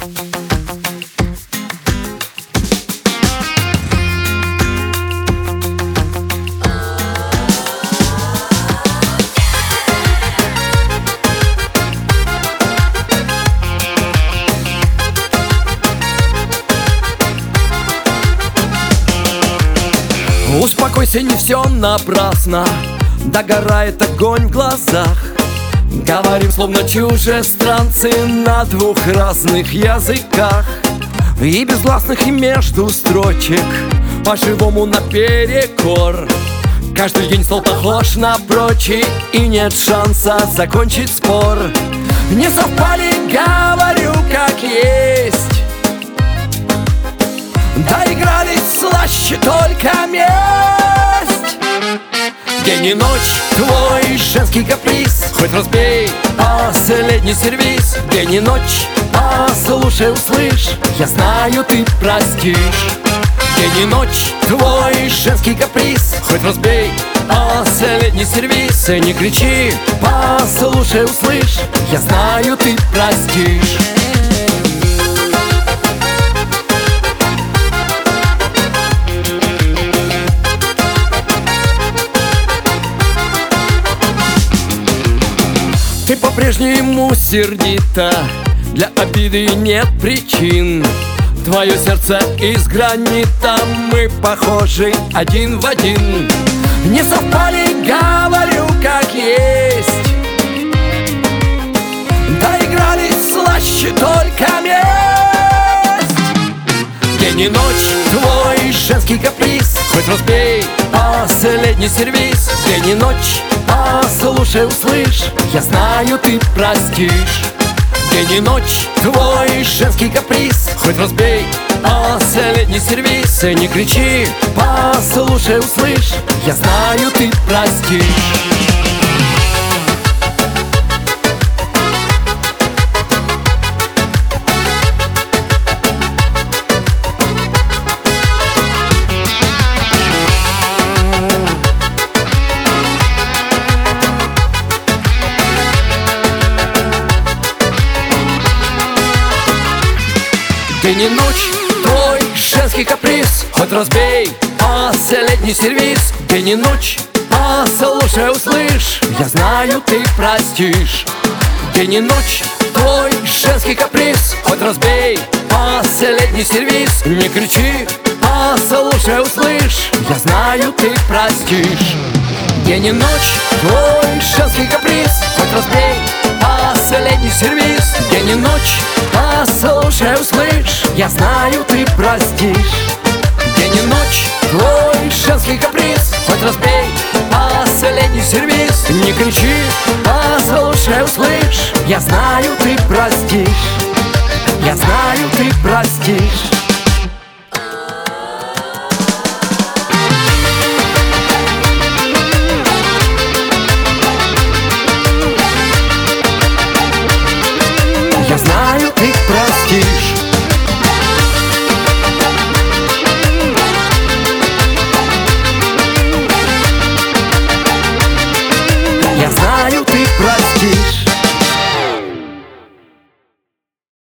Успокойся, не все напрасно, догорает огонь в глазах. Говорим, словно чужестранцы на двух разных языках. И без гласных, и между строчек, по-живому наперекор. Каждый день стал похож на прочий, и нет шанса закончить спор. Не совпали, говорю, как есть. Доигрались слаще только месть. День и ночь твой женский каприз, хоть разбей последний сервиз. День и ночь, послушай, услышь, я знаю, ты простишь. День и ночь твой женский каприз, хоть разбей последний сервиз. И не кричи, послушай, услышь, я знаю, ты простишь. Ты по-прежнему сердита, для обиды нет причин. Твое сердце из гранита, мы похожи один в один. Не совпали, говорю, как есть. Доигрались слаще только месть. День и ночь твой женский каприз, хоть разбей последний сервиз. День и ночь, послушай, услышь, я знаю, ты простишь. День и ночь твой женский каприз, хоть разбей последний сервиз. И не кричи, послушай, услышь, я знаю, ты простишь. День и ночь твой женский каприз, хоть разбей последний сервиз. День и ночь, послушай, услышь, я знаю, ты простишь. День и ночь твой женский каприз, хоть разбей последний сервиз. Не кричи, послушай, услышь, я знаю, ты простишь. День и ночь твой женский каприз, хоть разбей последний сервиз. День и ночь, послушай, услышь, я знаю, ты простишь. День и ночь твой женский каприз, хоть разбей последний сервиз. Не кричи, послушай, услышь, я знаю.